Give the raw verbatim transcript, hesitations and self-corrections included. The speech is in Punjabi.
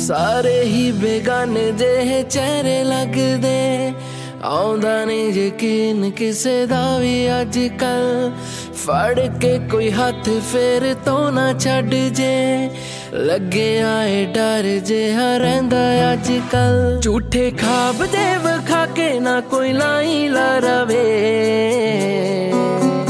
ਸਾਰੇ ਹੀ ਬੇਗਾਨੇ ਜਿਹੇ ਚਿਹਰੇ ਲੱਗਦੇ, ਆਉਂਦਾ ਨਹੀਂ ਯਕੀਨ ਕਿਸੇ ਦਾ ਵੀ ਅੱਜ ਕੱਲ। ਫੜ ਕੇ ਕੋਈ ਹੱਥ ਫੇਰ ਤੋਂ ਨਾ ਛੱਡ ਜੇ, ਲੱਗਿਆ ਏ ਡਰ ਜਿਹਾ ਰਹਿੰਦਾ ਅੱਜ ਕੱਲ। ਝੂਠੇ ਖਾਬ ਦੇ ਵਿਖਾ ਕੇ ਨਾ ਕੋਈ ਲਾਈ ਲਾ ਰਵੇ।